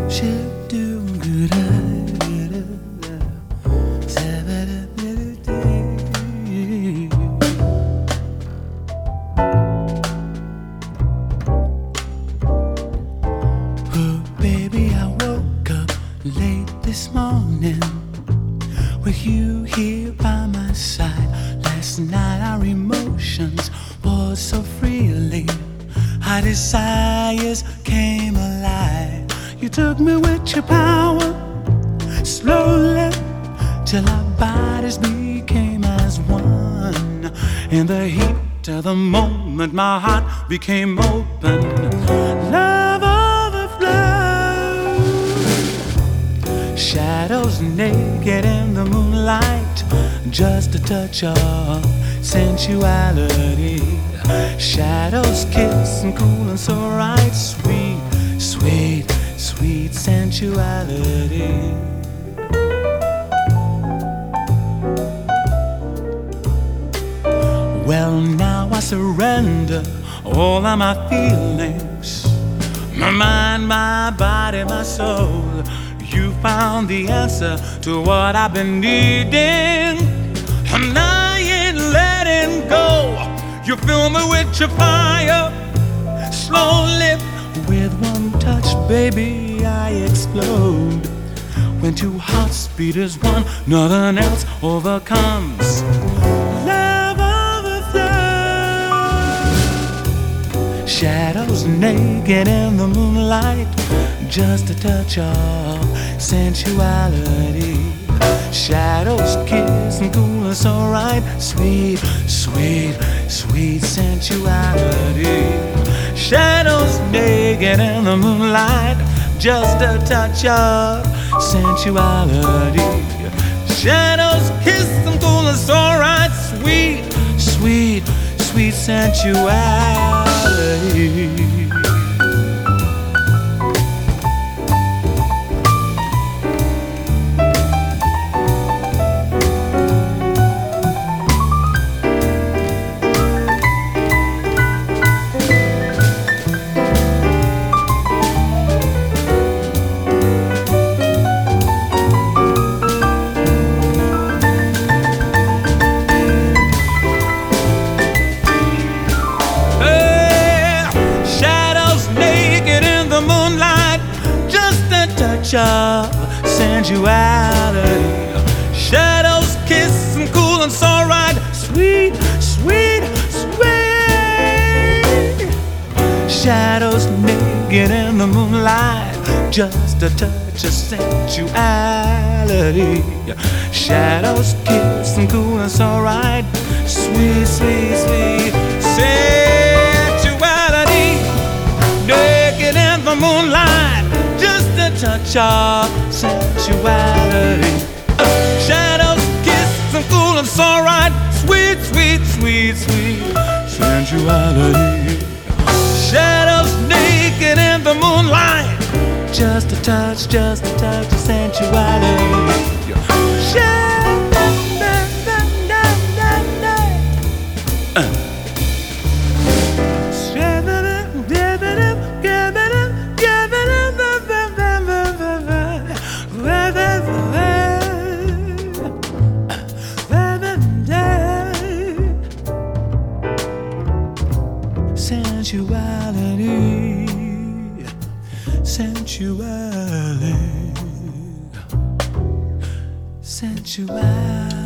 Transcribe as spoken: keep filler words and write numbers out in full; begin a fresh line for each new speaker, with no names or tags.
This morning, with you here by my side. Last night our emotions poured so freely, our desires came alive. You took me with your power, slowly, till our bodies became as one. In the heat of the moment, my heart became open. Love overflowed. Shadows naked in the moonlight, just a touch of sensuality. Shadows kiss and cool and so right. Sweet, sweet, sweet sensuality. Well, now I surrender all of my feelings, my mind, my body, my soul. You found the answer to what I've been needing, and I ain't letting go. You fill me with your fire, slowly, with one touch, baby, I explode. When two hearts beat as one, nothing else overcomes. Love overflows. Shadows naked in the moonlight, just a touch of sensuality. Shadows kiss and cool us all right. Sweet, sweet, sweet sensuality. Shadows naked in the moonlight, just a touch of sensuality. Shadows kiss and cool us all right. Sweet, sweet, sweet sensuality. Of sensuality. Shadows kiss and cool and so right. Sweet, sweet, sweet. Shadows naked in the moonlight, just a touch of sensuality. Shadows kiss and cool and so right. Sweet, sweet, sweet sensuality. Naked in the moonlight, just a touch of sensuality. Shadows kiss and cool and so right. Sweet, sweet, sweet, sweet sensuality. Shadows naked in the moonlight, just a touch, just a touch of sensuality. Uh. Sensuality, sensuality, sensuality.